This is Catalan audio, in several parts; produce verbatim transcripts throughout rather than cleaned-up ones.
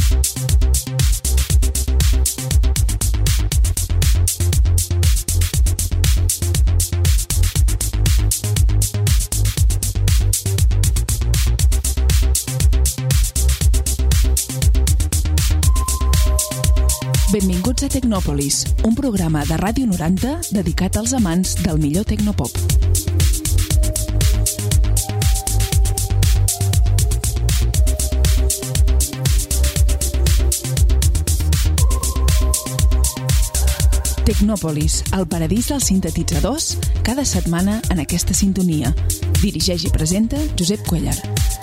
Benvinguts a Tecnòpolis, un programa de Ràdio noranta dedicat als amants del millor tecnopop. Tecnòpolis, el paradís dels sintetitzadors, cada setmana en aquesta sintonia. Dirigeix i presenta Josep Cuellar.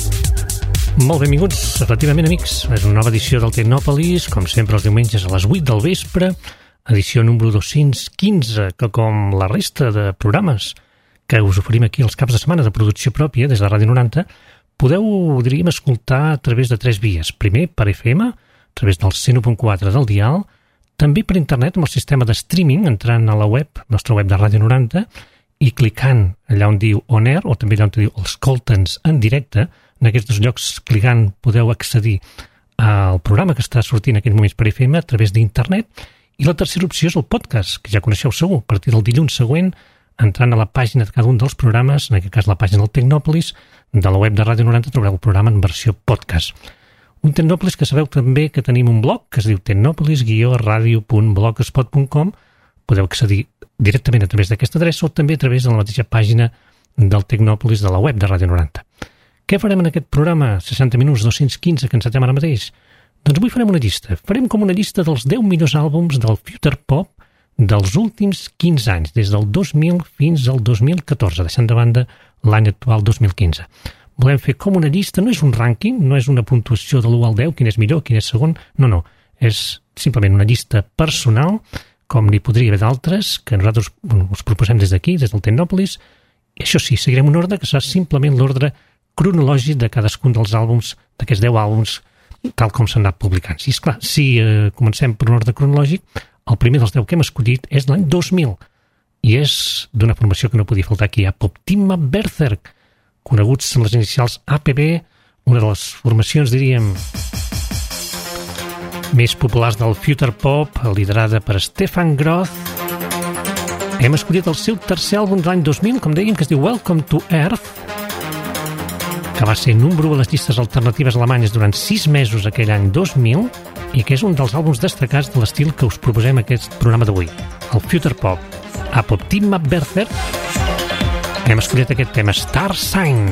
Molt benvinguts, relativament amics. És una nova edició del Tecnòpolis, com sempre els diumenges a les vuit del vespre, edició número dos-cents quinze, que com la resta de programes que us oferim aquí els caps de setmana de producció pròpia des de Ràdio noranta, podeu, diríem, escoltar a través de tres vies. Primer, per F M, a través del cent u punt quatre del dial, també per internet amb el sistema de streaming, entrant a la web, nostra web de Ràdio noranta, i clicant allà on diu On Air, o també allà on diu Escolta'ns en directe. En aquests dos llocs, clicant, podeu accedir al programa que està sortint en aquests moments per F M a través d'internet. I la tercera opció és el podcast, que ja coneixeu segur, a partir del dilluns següent, entrant a la pàgina de cada un dels programes, en aquest cas la pàgina del Tecnòpolis, de la web de Ràdio noranta trobareu el programa en versió podcast. Un Tecnòpolis que sabeu també que tenim un blog que es diu tecnòpolis guió radio punt blogspot punt com. Podeu accedir directament a través d'aquesta adreça o també a través de la mateixa pàgina del Tecnòpolis de la web de Ràdio noranta. Què farem en aquest programa seixanta minuts dos-cents quinze que encetem ara mateix? Doncs avui farem una llista. Farem com una llista dels deu millors àlbums del future pop dels últims quinze anys, des del dos mil fins al dos mil catorze, deixant de banda l'any actual dos mil quinze. Volem fer com una llista, no és un rànquing, no és una puntuació de l'u al deu, quin és millor, quin és segon, no, no, és simplement una llista personal, com n'hi podria haver d'altres, que nosaltres bueno, us proposem des d'aquí, des del Tecnòpolis, i això sí, seguirem un ordre que serà simplement l'ordre cronològic de cadascun dels àlbums, d'aquests deu àlbums, tal com s'han anat publicant. I esclar, si eh, comencem per un ordre cronològic, el primer dels deu que hem escollit és l'any dos mil, i és d'una formació que no podia faltar aquí, Apoptygma Berserk, coneguts en les inicials A P B, una de les formacions, diríem, més populars del future pop, liderada per Stefan Groth. Hem escollit el seu tercer àlbum de l'any dos mil, com dèiem, que es diu Welcome to Earth, que va ser número u a les llistes alternatives alemanyes durant sis mesos aquell any dos mil i que és un dels àlbums destacats de l'estil que us proposem aquest programa d'avui, el future pop. Apoptygma Berserk. Hem escollit aquest tema, Star Sign.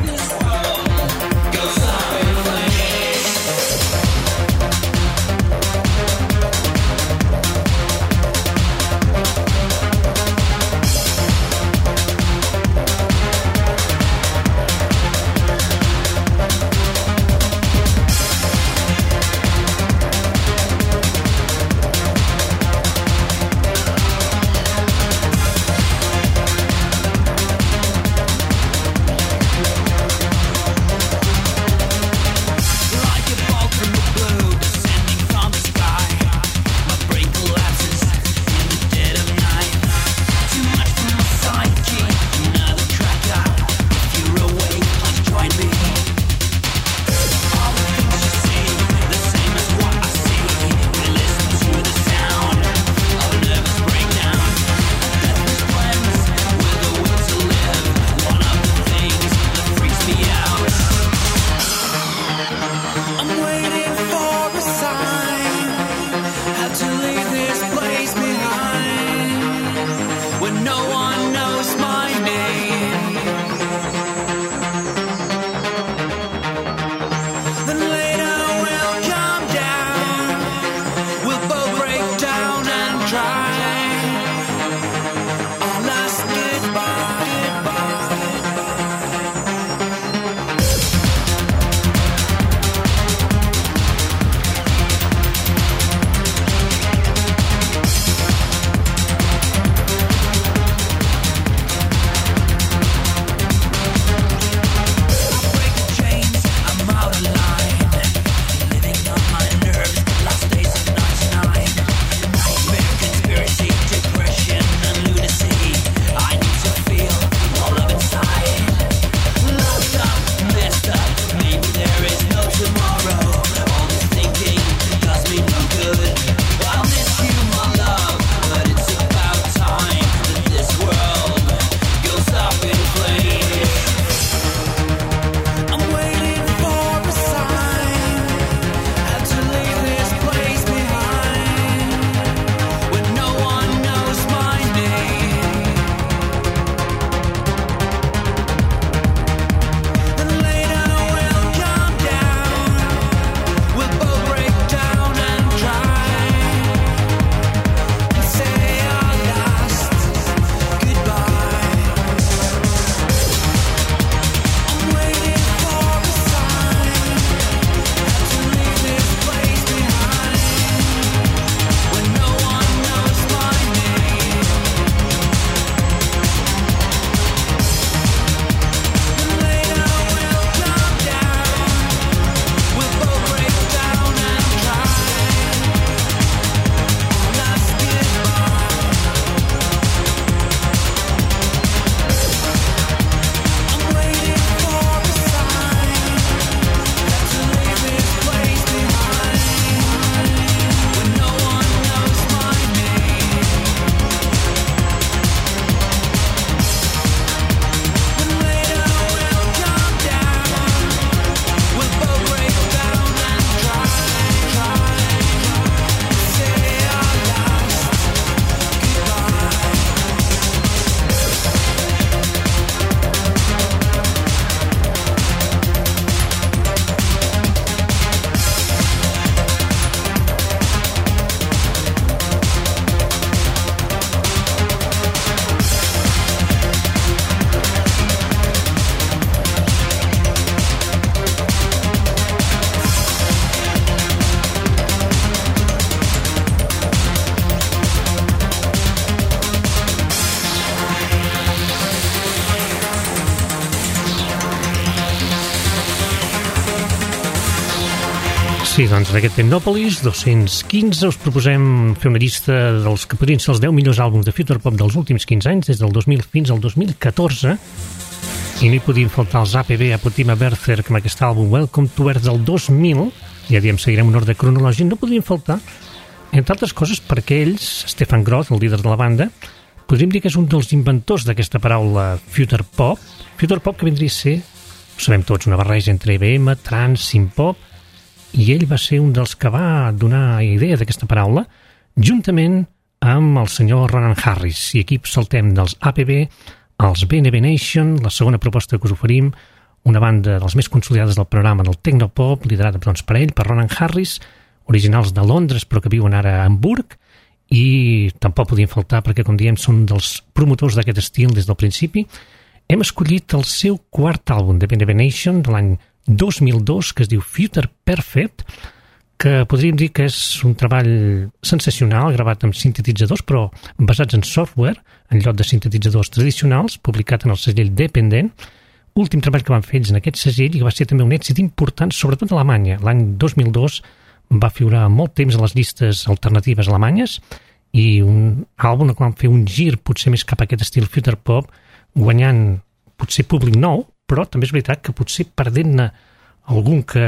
Sí, doncs en aquest Technopolis dos-cents quinze us proposem fer una llista dels que podrien ser els deu millors àlbums de Future Pop dels últims quinze anys, des del dos mil fins al dos mil catorze, i no hi podien faltar els A P B, Apotima Berserk, amb aquest àlbum Welcome to Earth del dos mil, ja diem, seguirem un ordre cronològic, no podien faltar, entre altres coses, perquè ells, Stefan Groth, el líder de la banda, podríem dir que és un dels inventors d'aquesta paraula Future Pop, Future Pop que vindria a ser, ho sabem tots, una barreja entre E B M, trance, synth-pop, i ell va ser un dels que va donar idea d'aquesta paraula, juntament amb el senyor Ronan Harris. I aquí saltem dels A P B als B N B Nation, la segona proposta que us oferim, una banda de les més consolidades del programa del Tecnopop, liderada doncs, per ell, per Ronan Harris, originals de Londres però que viuen ara a Hamburg, i tampoc podien faltar perquè, com diem, són dels promotors d'aquest estil des del principi. Hem escollit el seu quart àlbum de B N B Nation de l'any dos mil dos, que es diu Future Perfect, que podríem dir que és un treball sensacional, gravat amb sintetitzadors, però basats en software, en lloc de sintetitzadors tradicionals, publicat en el segell Dependent, últim treball que van fer ells en aquest segell, i que va ser també un èxit important, sobretot a Alemanya. L'any dos mil dos va figurar molt temps a les llistes alternatives alemanyes, i un àlbum que van fer un gir potser més cap a aquest estil Future Pop, guanyant potser públic nou, però també és veritat que potser perdent-ne algun que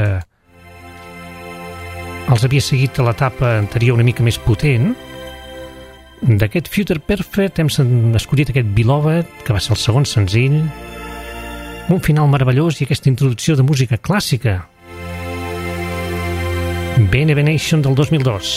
els havia seguit a l'etapa anterior una mica més potent. D'aquest Future Perfect hem escollit aquest Beloved, que va ser el segon senzill, un final meravellós i aquesta introducció de música clàssica. B N B Nation del dos mil dos.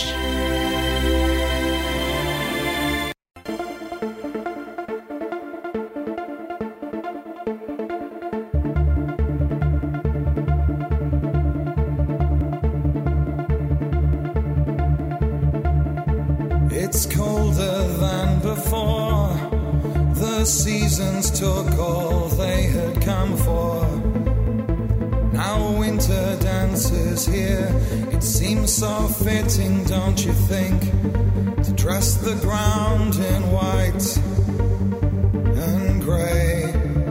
It's colder than before. The seasons took all they had come for. Now winter dances here. It seems so fitting, don't you think, to dress the ground in white and grey.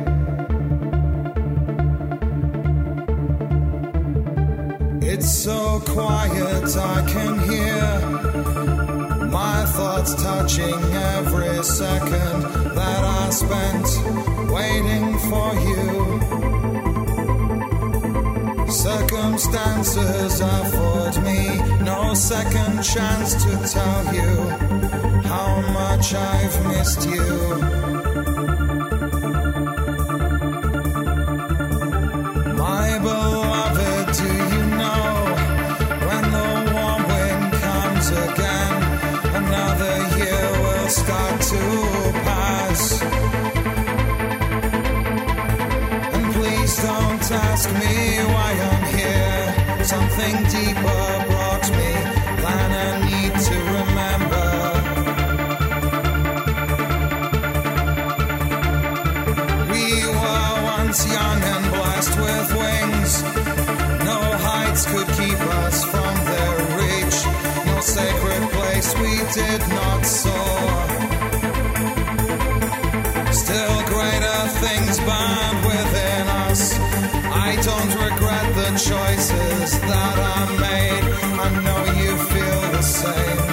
It's so quiet I can hear my thoughts touching every second that I spent waiting for you. Circumstances afford me no second chance to tell you how much I've missed you. My beloved, do you know when the warm wind comes again, another year will start to pass? And please don't ask me why I'm here. Something deeper brought me than a need to remember. We were once young and blessed with wings. No heights could keep us from their reach. No sacred place we did not soar. Still greater things burned within us. I don't regret the choices that I made. I know you feel the same.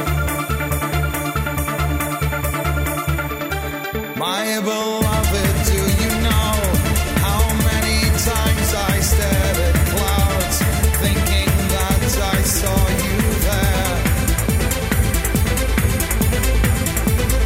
My beloved, do you know how many times I stared at clouds, thinking that I saw you there?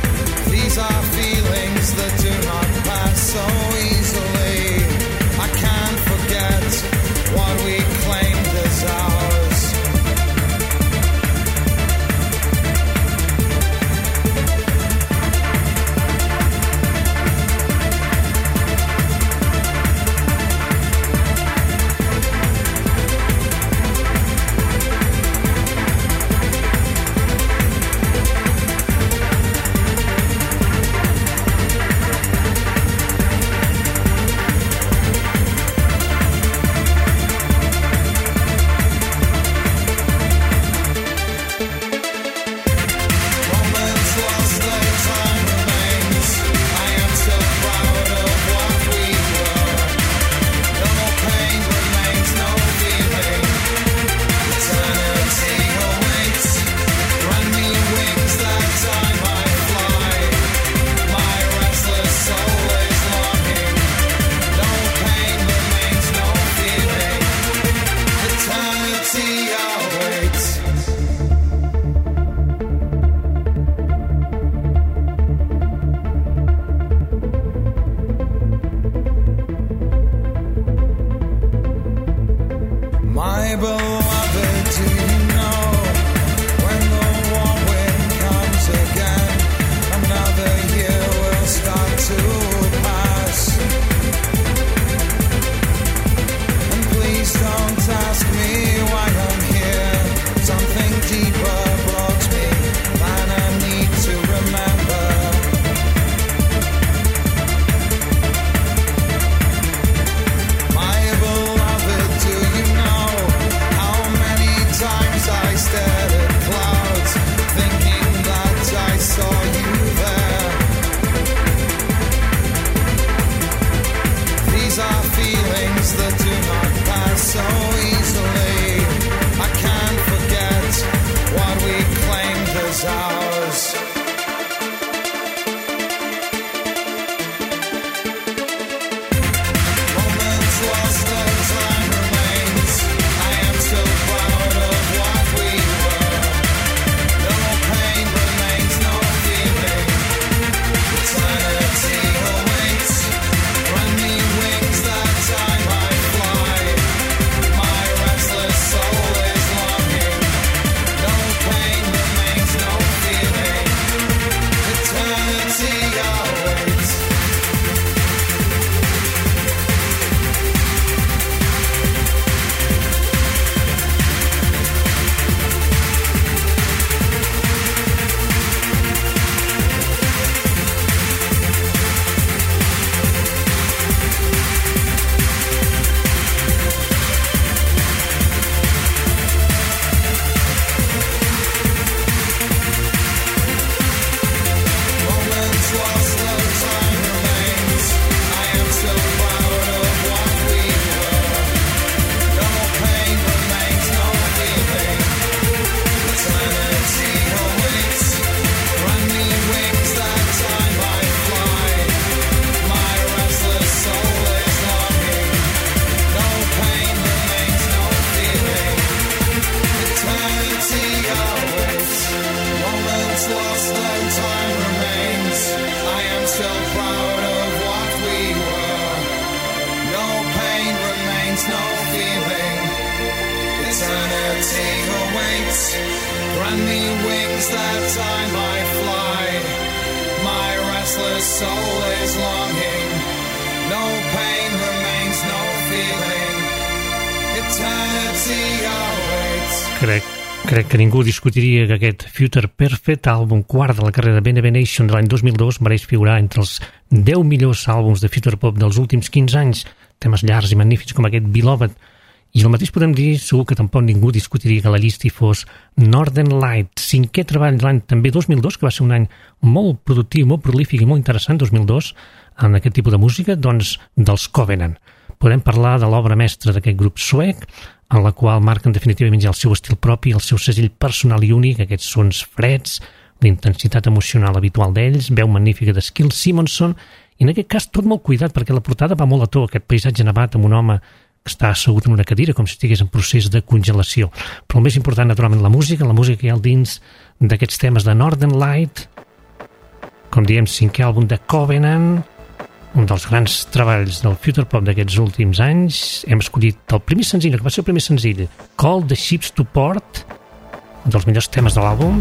that time might fly. My restless soul is longing. No pain remains, no feeling. Eternity awaits. Crec, crec que ningú discutiria que aquest Future Perfect, àlbum quart de la carrera de Bene Nation de l'any dos mil dos, mereix figurar entre els deu millors àlbums de Future Pop dels últims quinze anys. Temes llargs i magnífics com aquest Beloved. I el mateix podem dir, segur que tampoc ningú discutiria que la llista hi fos Northern Light, cinquè treball de l'any també dos mil dos, que va ser un any molt productiu, molt prolífic i molt interessant, dos mil dos, en aquest tipus de música, doncs dels Covenant. Podem parlar de l'obra mestra d'aquest grup suec, en la qual marquen definitivament ja el seu estil propi, el seu segell personal i únic, aquests sons freds, la intensitat emocional habitual d'ells, veu magnífica de Skill Simonson, i en aquest cas tot molt cuidat, perquè la portada va molt a to, aquest paisatge nevat amb un home que està assegut en una cadira, com si estigués en procés de congelació. Però el més important, naturalment, la música, la música que hi ha dins d'aquests temes de Northern Light, com diem, cinquè àlbum de Covenant, un dels grans treballs del Future Pop d'aquests últims anys. Hem escollit el primer senzill, que va ser el primer senzill, Call the Ships to Port, un dels millors temes de l'àlbum,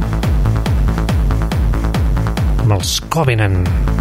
amb els Covenant.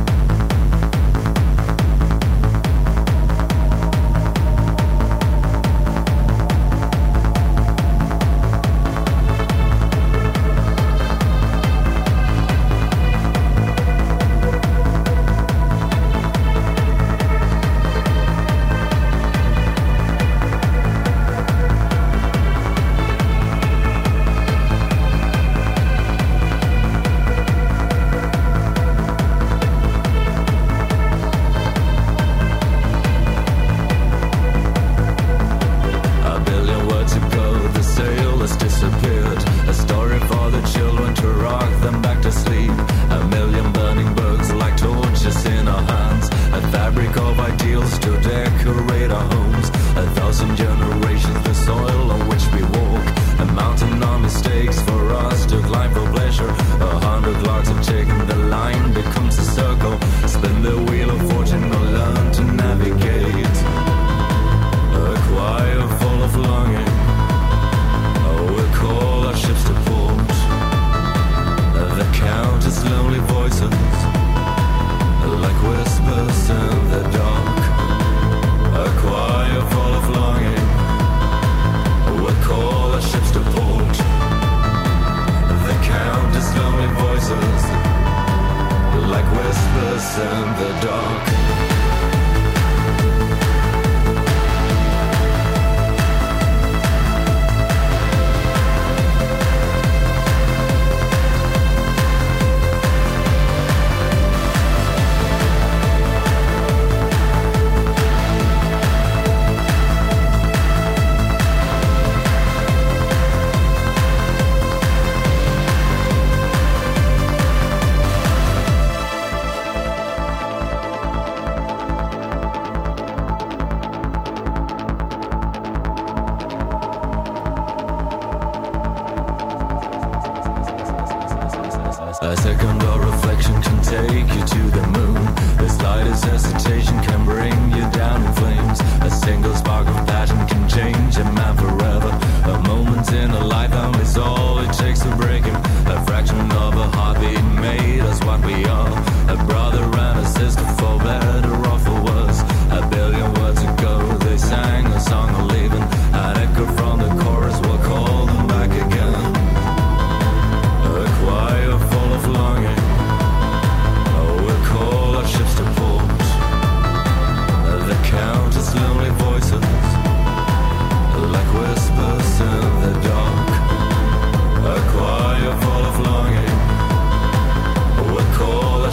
A second of reflection can take you to the moon. The slightest hesitation can bring you down in flames. A single spark of passion can change a man forever. A moment in a lifetime is all it takes to break him. A fraction of a heartbeat made us what we are. A brother and a sister, for better or for worse. A billion words ago they sang a song of leaving. An echo from the chorus will call them back again. A choir full of longing, oh, we'll call our ships to port. The countless lonely voices, like whispers in the dark. A choir full of longing, we'll call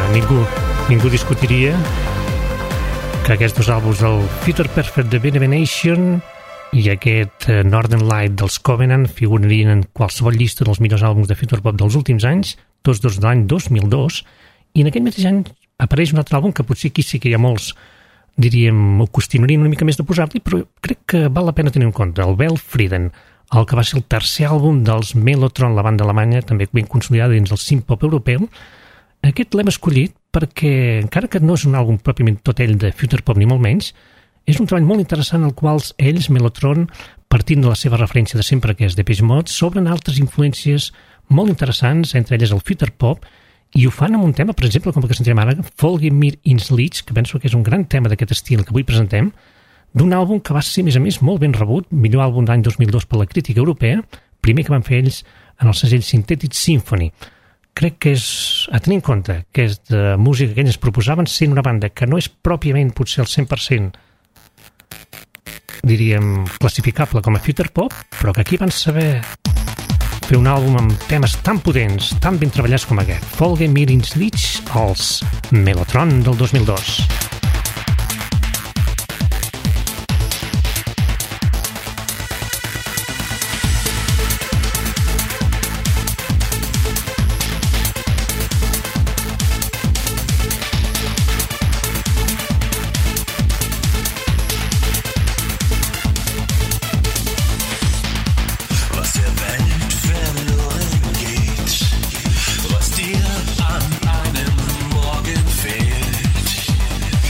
ningú, ningú discutiria que aquests dos àlbums del Future Perfect de Venevenation i aquest Northern Light dels Covenant figurarien en qualsevol llista dels millors àlbums de Future Pop dels últims anys, tots dos de l'any dos mil dos, i en aquell mateix any apareix un altre àlbum que potser aquí sí que hi ha molts, diríem, ho qüestionarien una mica més de posar-li, però crec que val la pena tenir en compte, el Weltfrieden, el que va ser el tercer àlbum dels Mellotron, la banda alemanya, també ben consolidada dins el synth-pop europeu. Aquest l'hem escollit perquè, encara que no és un àlbum pròpiament tot ell de Future Pop ni molt menys, és un treball molt interessant el qual ells, Mellotron, partint de la seva referència de sempre, que és Depeche Mode, s'obren altres influències molt interessants, entre elles el Future Pop, i ho fan amb un tema, per exemple, com el que sentirem ara, Folge mir ins Licht, que penso que és un gran tema d'aquest estil que avui presentem, d'un àlbum que va ser, a més a més, molt ben rebut, millor àlbum d'any dos mil dos per la crítica europea, primer que van fer ells en el segell Synthetic Symphony. Crec que és, a tenir en compte, que és de música que ells proposaven, sent una banda que no és pròpiament potser al cent per cent, diríem, classificable com a Future Pop, però que aquí van saber fer un àlbum amb temes tan potents, tan ben treballats com aquest. Folge mir ins Licht, els Mellotron del dos mil dos. Was dir an einem Morgen fehlt,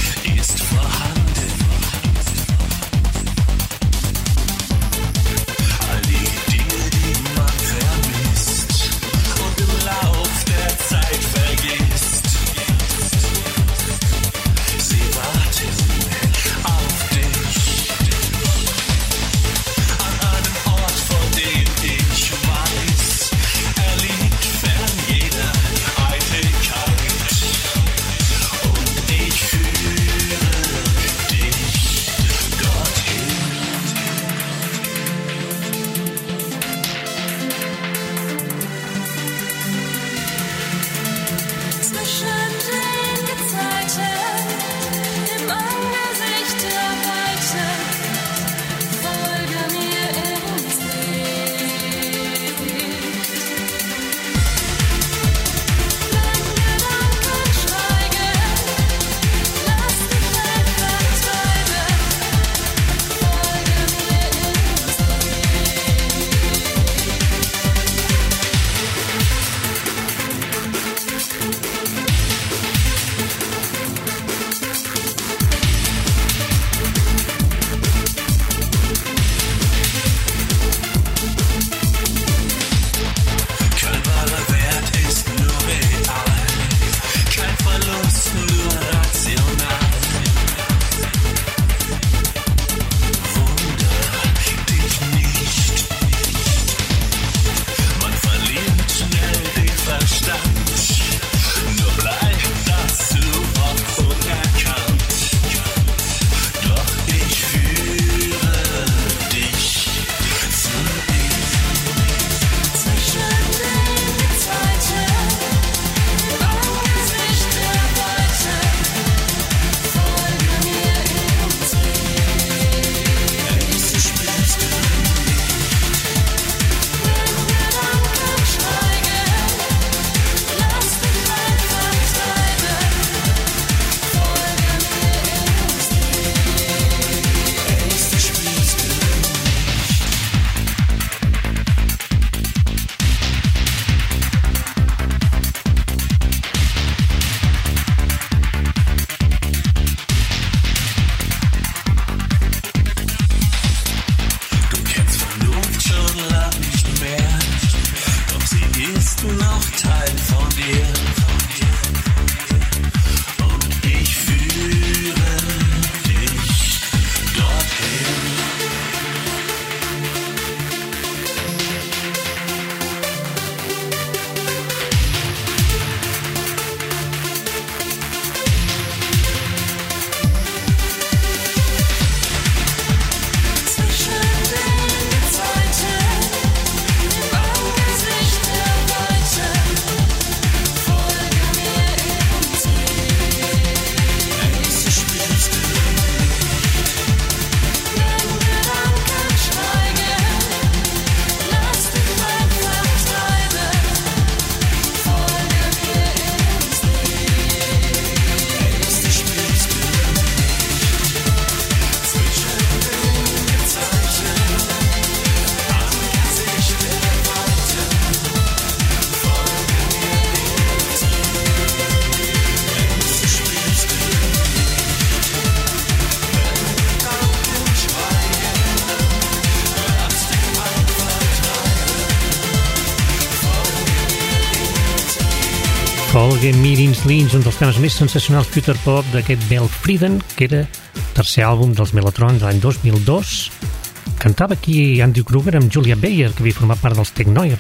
Jorge Mirins Lynch, un dels temes més sensacionals future pop d'aquest Bell Frieden, que era el tercer àlbum dels Mellotron de l'any dos mil dos. Cantava aquí Andrew Kruger amb Julia Bayer, que havia format part dels Technoir.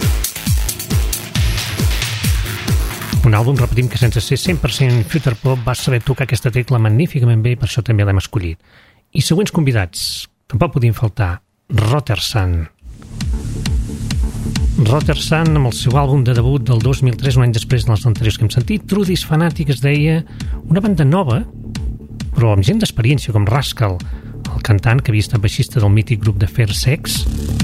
Un àlbum, repetim, que sense ser cent per cent future pop va saber tocar aquesta tecla magníficament bé, per això també l'hem escollit. I següents convidats, tampoc podien faltar, Rotersand. Rotersand, amb el seu àlbum de debut del dos mil tres, un any després dels anteriors que hem sentit, True This Fanatic, es deia una banda nova, però amb gent d'experiència, com Rascal, el cantant que havia estat baixista del mític grup de Fair Sex.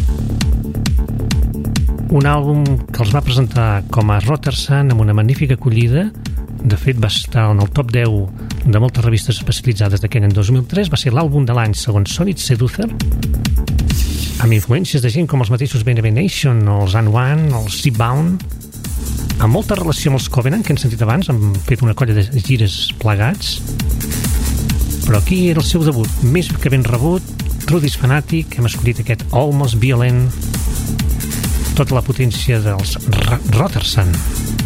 Un àlbum que els va presentar com a Rotersand amb una magnífica acollida. De fet, va estar en el top deu de moltes revistes especialitzades d'aquell any dos mil tres. Va ser l'àlbum de l'any segons Sonic Seducer, amb influències de gent com els mateixos Benebe Nation, els Unwan, els Seabound, amb molta relació amb els Covenant, que hem sentit abans, han fet una colla de gires plegats. Però aquí era el seu debut, més que ben rebut, True This Fanatic, hem escollit aquest Almost Violent, tota la potència dels Rotersand.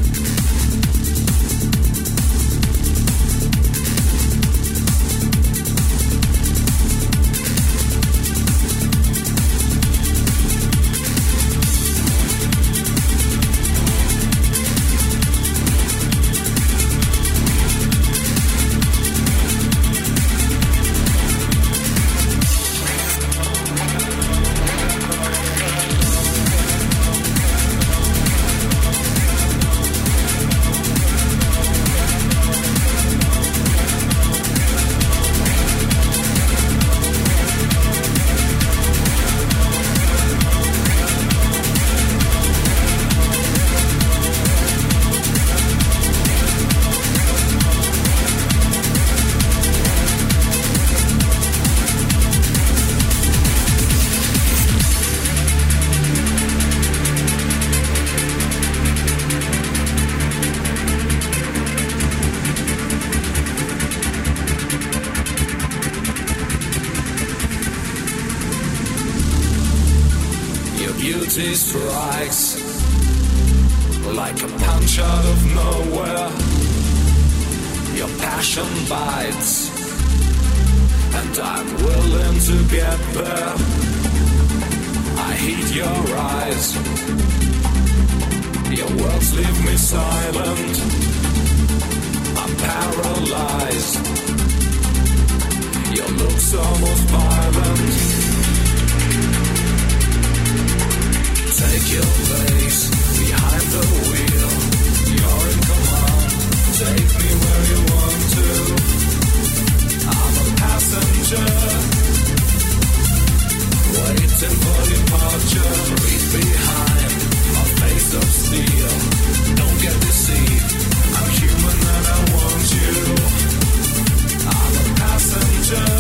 Strikes like a punch out of nowhere. Your passion bites, and I'm willing to get there. I hate your eyes, your words leave me silent. I'm paralyzed, your looks almost violent. Take your place behind the wheel. You're in command. Take me where you want to. I'm a passenger, waiting for departure. Read behind a face of steel. Don't get deceived. I'm human and I want you. I'm a passenger,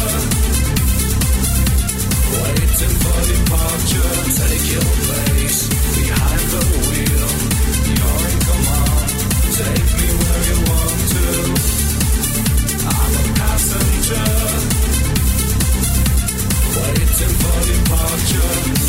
waiting for departure. Take your place behind the wheel. You're in command. Take me where you want to. I'm a passenger, waiting for departure.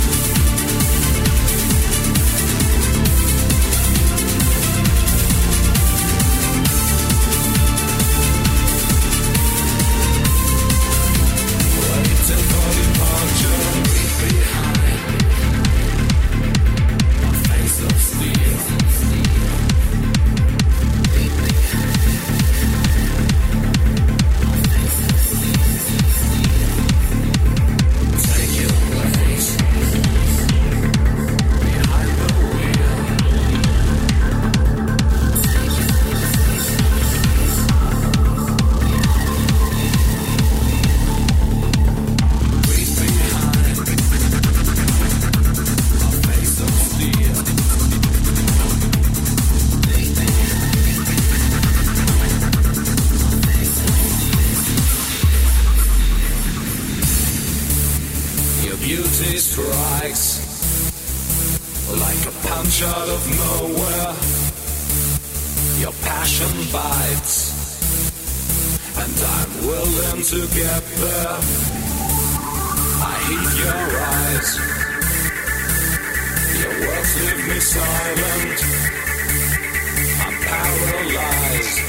To get there, I hate your eyes. Your words leave me silent. I'm paralyzed.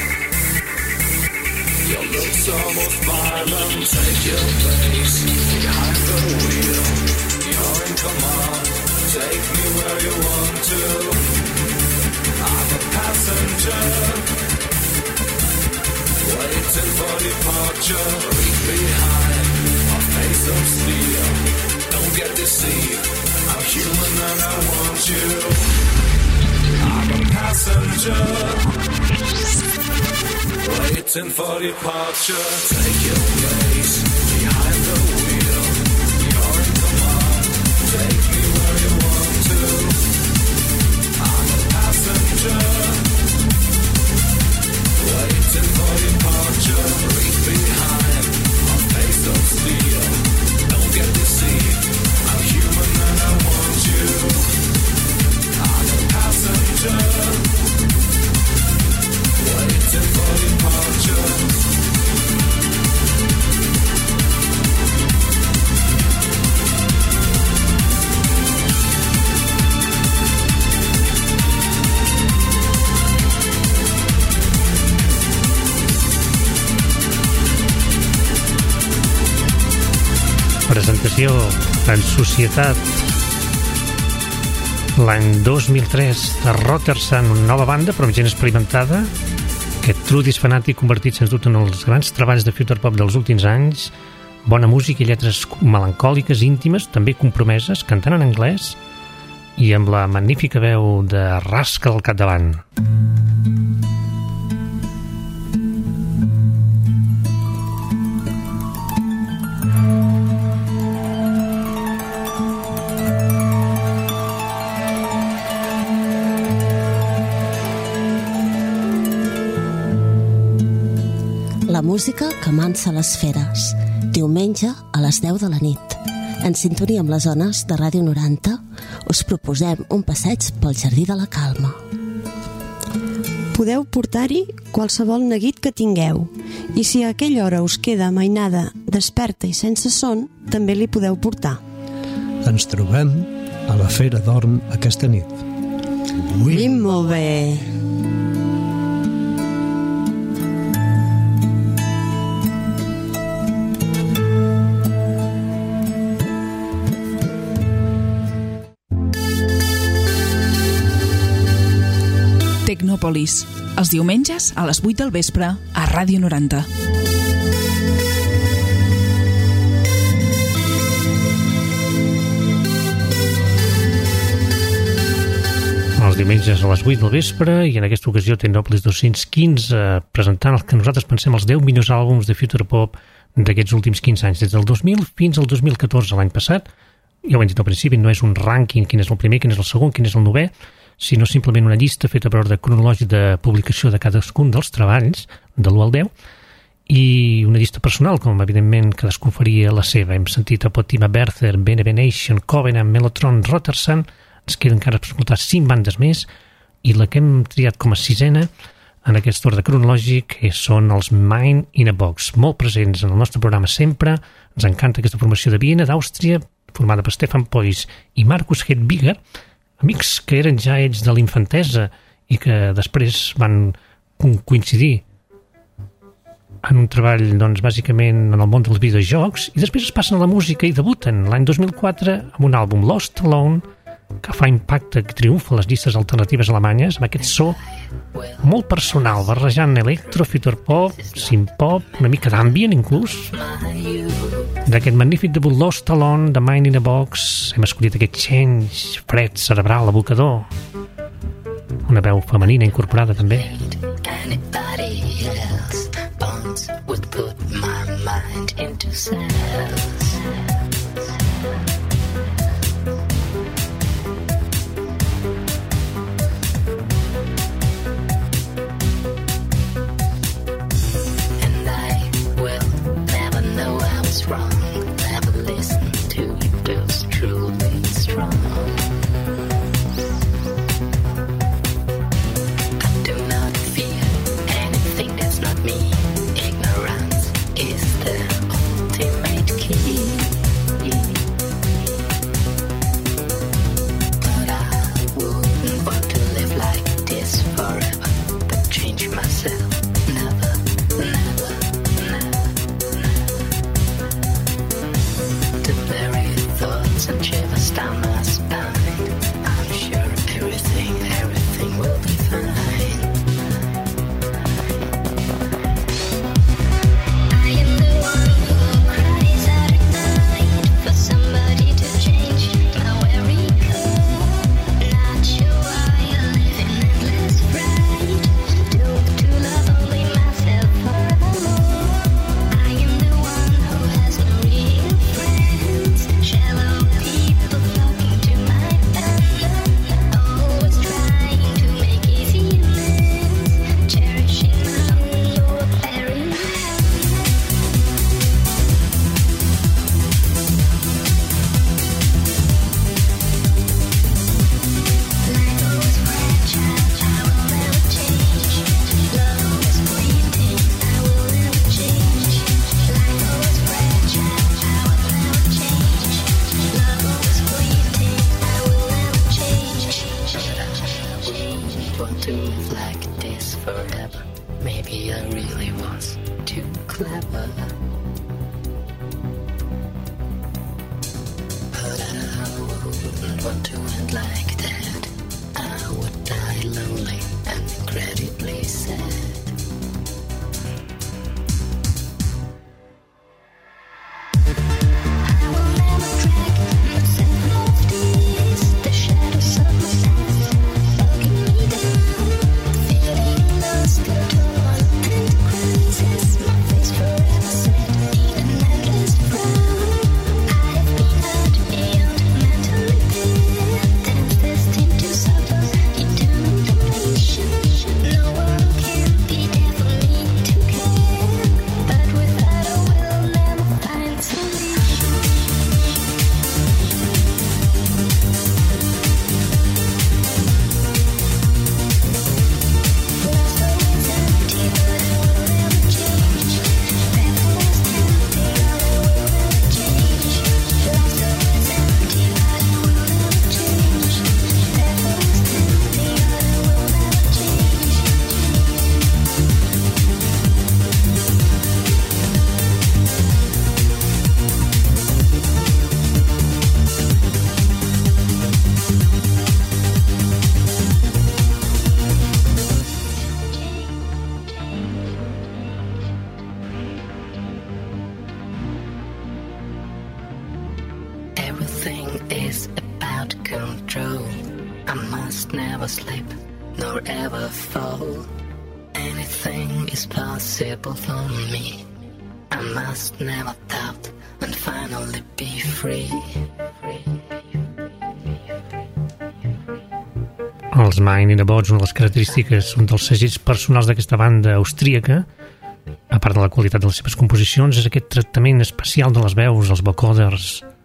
Your looks almost violent. Take your place behind the wheel. You're in command. Take me where you want to. I'm a passenger, waiting for departure. Leave behind a face of steel. Don't get deceived. I'm human and I want you. I'm a passenger, waiting for departure. Take your place behind the wheel. You're in command. Take me where you want to. I'm a passenger, waiting for departure. Leave behind a face of steel. Don't get deceived. I'm human and I want you. I'm a passenger, waiting for departure. Presentació en societat l'any dos mil tres de Rotterdam, una nova banda però amb gent experimentada. Aquest Trudis Fanàtic convertit sens dubte en els grans treballs de future pop dels últims anys. Bona música i lletres melancòliques, íntimes, també compromeses, cantant en anglès i amb la magnífica veu de Rascal al capdavant. La música que mansa les feres. Diumenge a les deu de la nit. En sintonia amb les ones de Ràdio noranta, us proposem un passeig pel Jardí de la Calma. Podeu portar-hi qualsevol neguit que tingueu, i si a aquella hora us queda mainada, desperta i sense son, també li podeu portar. Ens trobem a la Fera d'Orn aquesta nit. Ui, molt bé! Tecnòpolis, els diumenges a les vuit del vespre a Ràdio noranta. Els diumenges a les vuit del vespre i en aquesta ocasió Tecnòpolis dos-cents quinze presentant el que nosaltres pensem els deu millors àlbums de future pop d'aquests últims quinze anys, des del dos mil fins al dos mil catorze, l'any passat. Ja ho hem dit al principi, no és un rànquing, quin és el primer, quin és el segon, quin és el novè, sinó simplement una llista feta per ordre cronològic de publicació de cadascun dels treballs, de l'u al deu, i una llista personal, com evidentment cadascú faria la seva. Hem sentit a Potima Berther, Bene Nation, Covenant, Mellotron, Rotterdam, ens queden encara per escoltar cinc bandes més, i la que hem triat com a sisena en aquest ordre cronològic són els Mind in a Box, molt presents en el nostre programa sempre. Ens encanta aquesta formació de Viena, d'Àustria, formada per Stefan Pois i Markus Hedbiger, amics que eren ja ells de l'infantesa i que després van coincidir en un treball, doncs, bàsicament en el món dels videojocs, i després es passen a la música i debuten l'any dos mil quatre amb un àlbum Lost Alone, que fa impacte, que triomfa a les llistes alternatives alemanyes, amb aquest so molt personal, barrejant electro, future pop, synth-pop, una mica d'ambient inclús. D'aquest magnífic debut Lost Alone, de Mind in a Box, hem escollit aquest change fred, cerebral, abocador, una veu femenina incorporada també. Would put my mind into cells. And I will never know I was wrong, never listen to those truly strong. I do not fear anything that's not me. Ignorance is the ultimate key. But I wouldn't want to live like this forever. The I really was too clever. But I wouldn't want to end like that. I would die lonely and incredibly sad. Els Mind in a Box, una de les característiques, un dels segells personals d'aquesta banda austríaca, a part de la qualitat de les seves composicions, és aquest tractament especial de les veus, els vocoders.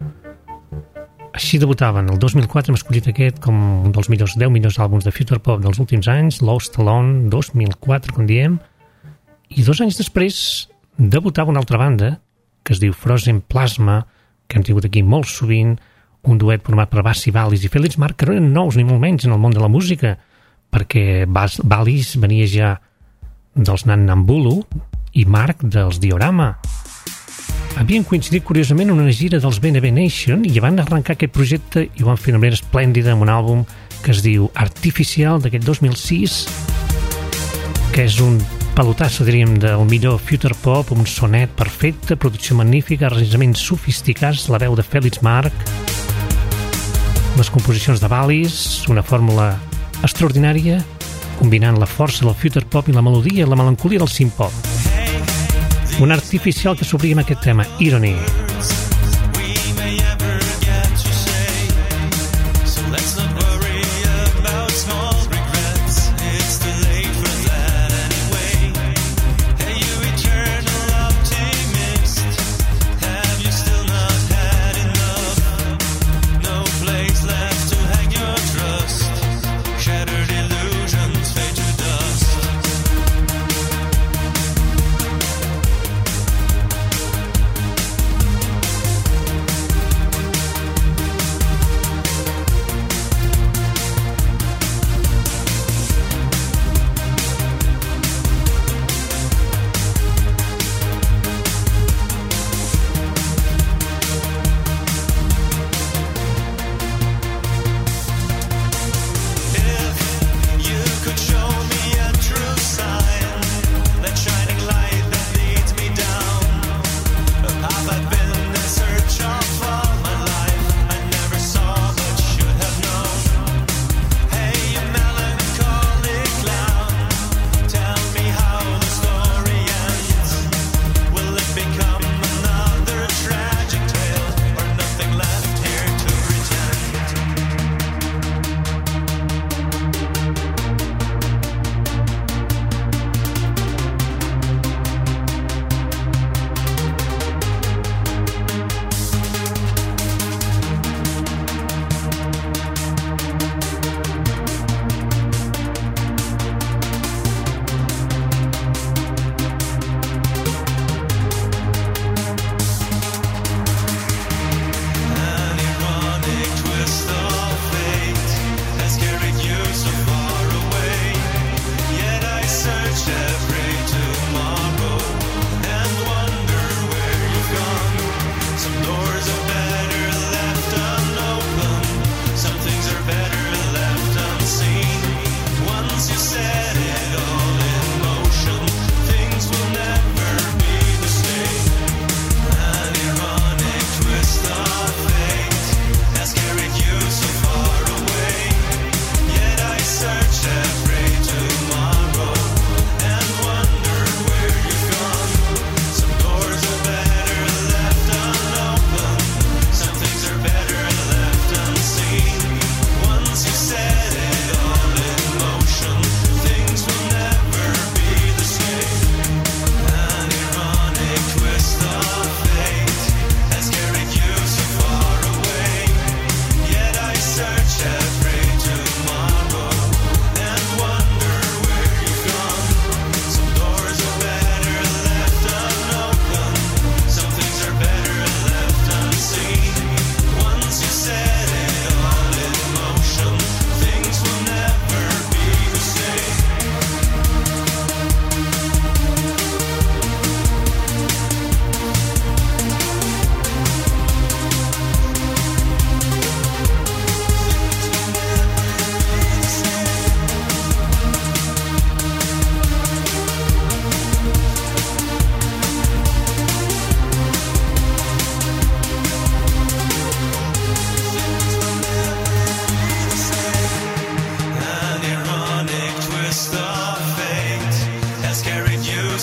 Així debutaven. El dos mil quatre hem escollit aquest com un dels millors deu millors àlbums de future pop dels últims anys, Lost Alone, dos mil quatre, com diem, i dos anys després debutava una altra banda que es diu Frozen Plasma, que hem tingut aquí molt sovint, un duet format per Bassi Vallis i Félix Marc, que no eren nous ni molt menys en el món de la música, perquè Bas Vallis venia ja dels Nan Nambulu i Marc dels Diorama. Havien coincidit curiosament en una gira dels B N B Nation i van arrencar aquest projecte i ho van fer d'una manera esplèndida amb un àlbum que es diu Artificial, d'aquest dos mil sis, que és un pelotasso, diríem, del millor future pop, un sonet perfecte, producció magnífica, arranjaments sofisticats, la veu de Félix Marc, les composicions de Vallis, una fórmula extraordinària, combinant la força del future pop i la melodia i la melancolia del synth-pop. Un Artificial que s'obria amb aquest tema, Irony.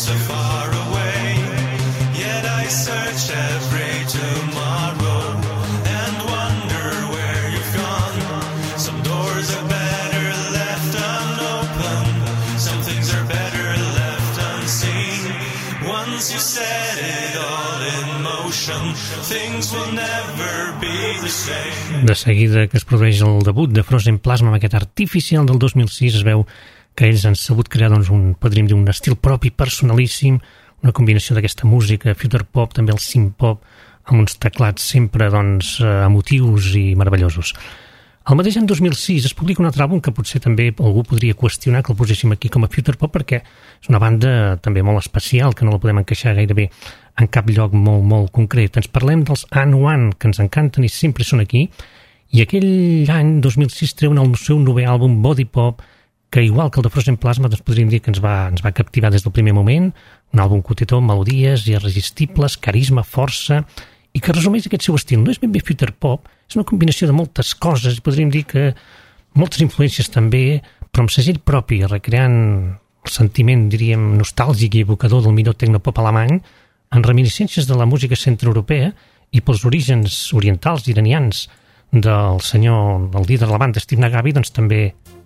so far away. Yet I search every tomorrow and wonder where you've gone. Some doors are better left unopen, some things are better left unseen. Once you set it all in motion, things will never be the same. De seguida que es produeix el debut de Frozen Plasma amb aquest Artificial del dos mil sis, es veu que ells han sabut crear doncs, un, podríem dir, un estil propi, personalíssim, una combinació d'aquesta música, future pop, també el synth pop, amb uns teclats sempre doncs, emotius i meravellosos. El mateix any dos mil sis es publica un altre àlbum que potser també algú podria qüestionar que el poséssim aquí com a future pop, perquè és una banda també molt especial, que no la podem encaixar gairebé en cap lloc molt, molt concret. Ens parlem dels An One, que ens encanten i sempre són aquí, i aquell any, dos mil sis, treuen el seu novè àlbum Body Pop, que igual que el de Frozen Plasma, doncs podríem dir que ens va, ens va captivar des del primer moment, un àlbum que té tot melodies irresistibles, carisma, força, i que resumeix aquest seu estil. No és ben bé future pop, és una combinació de moltes coses, podríem dir que moltes influències també, però amb segell propi, recreant el sentiment, diríem, nostàlgic i evocador del millor tecnopop alemany, en reminiscències de la música centroeuropea i pels orígens orientals iranians del senyor, el líder de la banda, Steve Nagabi, doncs també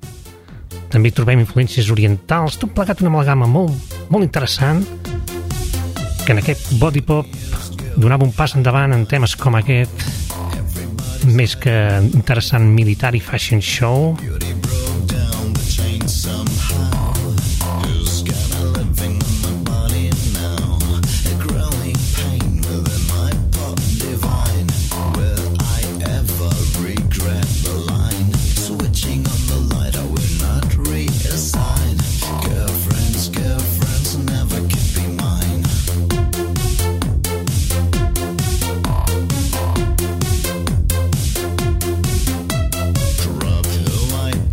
també hi trobem influències orientals, tot plegat una amalgama molt, molt interessant, que en aquest body pop donava un pas endavant en temes com aquest, més que interessant military fashion show. Drop who I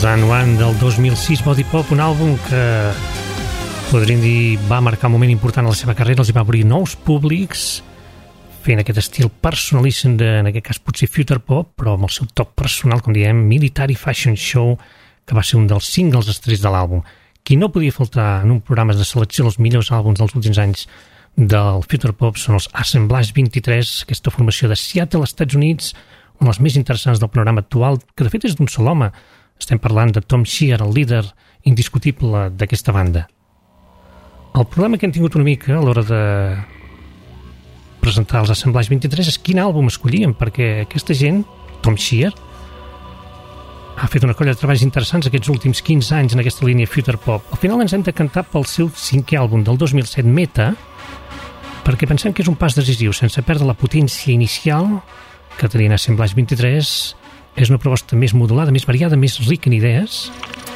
Roseanne One del dos mil sis, Body Pop, un àlbum que podríem dir va marcar un moment important a la seva carrera, els hi va obrir nous públics, fent aquest estil personalíssim de, en aquest cas potser future pop, però amb el seu toc personal, com diem, Military Fashion Show, que va ser un dels singles estrells de l'àlbum. Qui no podia faltar en un programa de selecció dels millors àlbums dels últims anys del future pop són els Assemblage vint-i-tres, aquesta formació de Seattle, Estats Units, un dels més interessants del programa actual, que de fet és d'un sol home. Estem parlant de Tom Shear, el líder indiscutible d'aquesta banda. El problema que hem tingut una mica a l'hora de presentar els Assemblage vint-i-tres és quin àlbum escollíem, perquè aquesta gent, Tom Shear, ha fet una colla de treballs interessants aquests últims quinze anys en aquesta línia future pop. Al final ens hem de cantar pel seu cinquè àlbum del dos mil set, Meta, perquè pensem que és un pas decisiu, sense perdre la potència inicial que tenien Assemblage vint-i-tres. És una proposta més modulada, més variada, més rica en idees.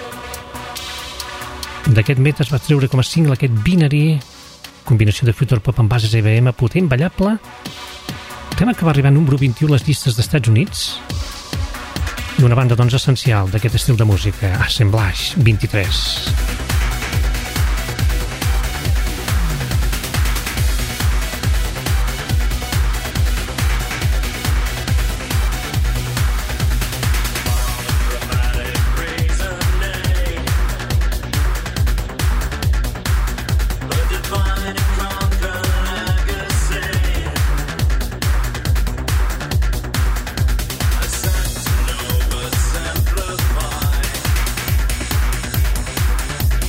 D'aquest Meta es va treure com a single aquest Binary, combinació de future pop amb bases E B M, potent, ballable, tema que va arribar a número vint-i-u a les llistes d'Estats Units, i una banda doncs essencial d'aquest estil de música, Assemblage vint-i-tres. Simplify.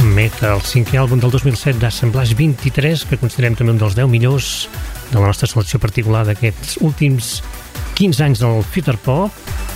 Meta, el cinquè àlbum del dos mil set d'Assemblage vint-i-tres, que considerem també un dels deu millors de la nostra selecció particular d'aquests últims quinze anys del Future Pop.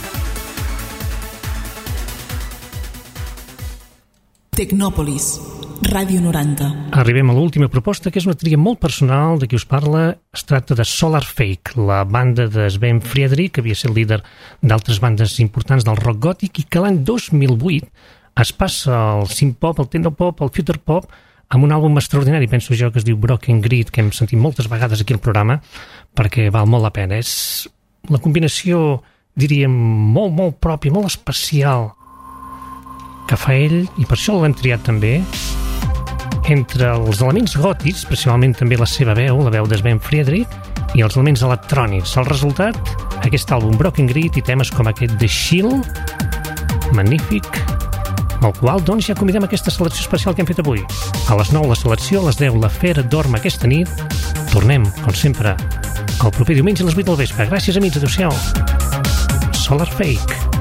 Tecnòpolis, Ràdio noranta. Arribem a l'última proposta, que és una tria molt personal de qui us parla. Es tracta de Solar Fake, la banda de Sven Friedrich, que havia estat líder d'altres bandes importants del rock gòtic i que l'any dos mil vuit es passa al synth-pop, al techno-pop, al future-pop, amb un àlbum extraordinari, penso jo, que es diu Broken Grid, que hem sentit moltes vegades aquí al programa, perquè val molt la pena. És la combinació, diríem, molt, molt pròpia, molt especial que fa ell, i per això l'hem triat també, entre els elements gòtics, principalment també la seva veu, la veu de Sven Friedrich, i els elements electrònics. El resultat, aquest àlbum Broken Grid i temes com aquest The Shield, magnífic, amb el qual doncs ja convidem aquesta selecció especial que hem fet avui. A les nou la selecció, a les deu la Fera dorm aquesta nit. Tornem, com sempre, el proper diumenge a les vuit del vespre. Gràcies, amics, adeu-siau. Solar Fake.